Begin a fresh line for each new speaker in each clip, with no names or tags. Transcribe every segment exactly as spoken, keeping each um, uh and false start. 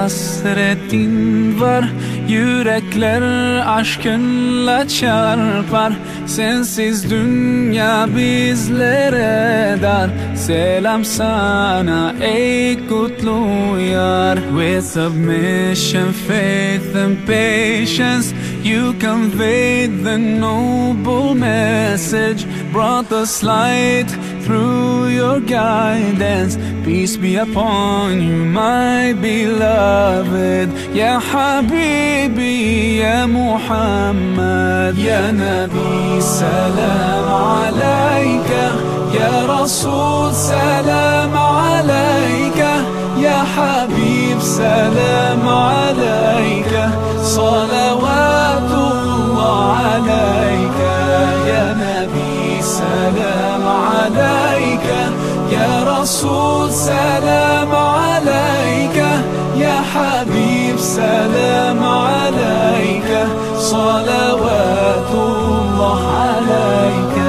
hasretin var. Yürekler aşkınla çarpar. Sensiz dünya bizlere dar. Selam sana ey kutlu yar. With submission, faith and patience, you conveyed the noble message, brought us light through your guidance. Peace be upon you, my beloved. Ya Habibi, Ya Muhammad, Ya Nabi, salam alayka. Ya Rasul, salam alayka. Ya Habib, salam alayka. Salawatullah alayka. Ya Nabi, salam alayka. Ya Rasul, salam alayka. Ya Habib, salam alayka. Salawatullah alayka.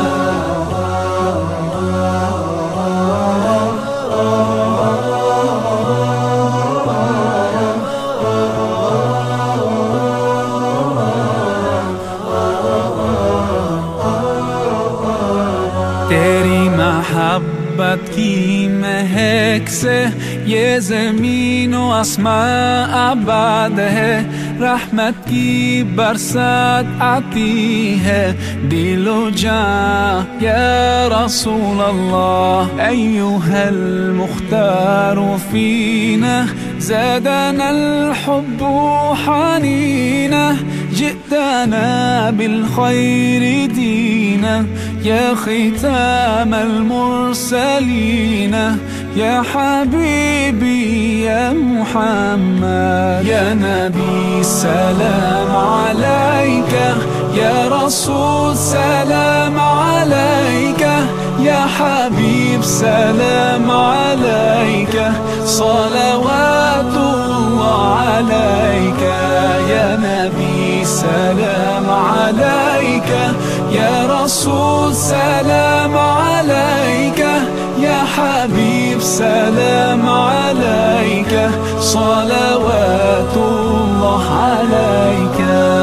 मोहब्बत की महक से ये ज़मीन व आसमां आबाद है। रहमत की बरसात आती है दिलो जां या रसूल अल्लाह। अय्युहल मुख्तार फीना ज़ादना الحب حنينا جئتنا بالخير دينا يا ختام المرسلين يا حبيبي يا محمد يا نبي سلام عليك يا رسول سلام عليك يا حبيب سلام عليك صلوات الله عليك يا نبي سلام عليك يا رسول سلام عليك يا حبيب سلام عليك صلوات الله عليك.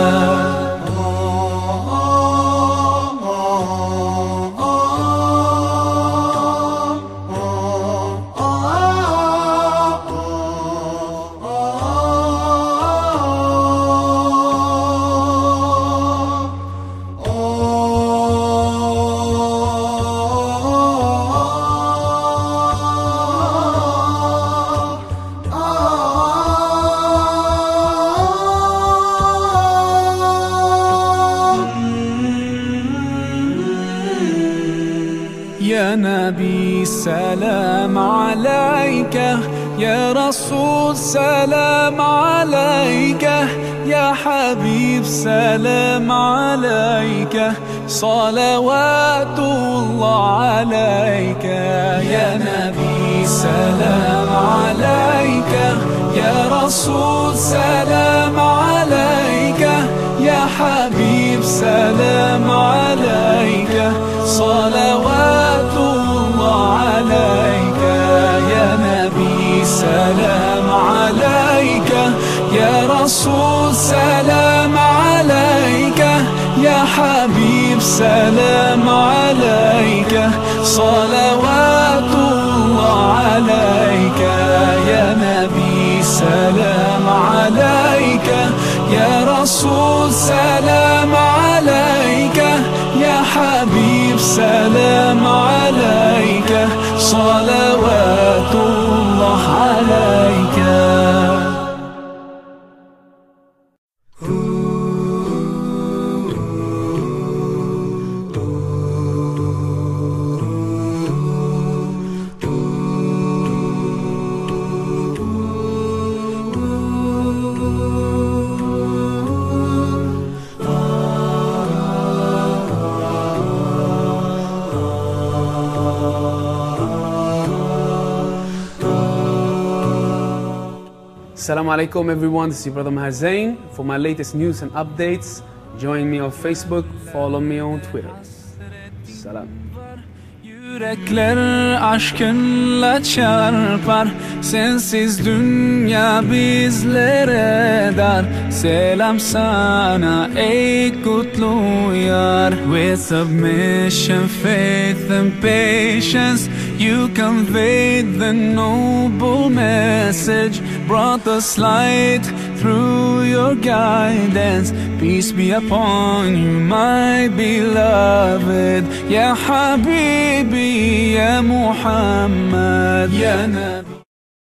يا نبي سلام عليك يا رسول سلام عليك يا حبيب سلام عليك صلوات الله عليك يا نبي سلام عليك يا رسول سلام عليك يا حبيب سلام عليك صلوات الله عليك يا نبي سلام عليك يا رسول سلام عليك يا حبيب سلام عليك صلوات الله عليك يا نبي سلام عليك يا رسول سلام عليك يا حبيب سلام عليك صلوات الله عليك.
Assalamu alaikum everyone, this is your brother Maher Zain. For my latest news and updates, join me on Facebook, follow me on Twitter. Salam.
Yürekler aşkınla çarpar, sensiz dünya bizlere dar. Selam sana ey kutlu yar. With submission, faith and patience, you conveyed the noble message, brought us light through your guidance. Peace be upon you, my beloved. Ya Habibi, Ya Muhammad, Ya Nabi.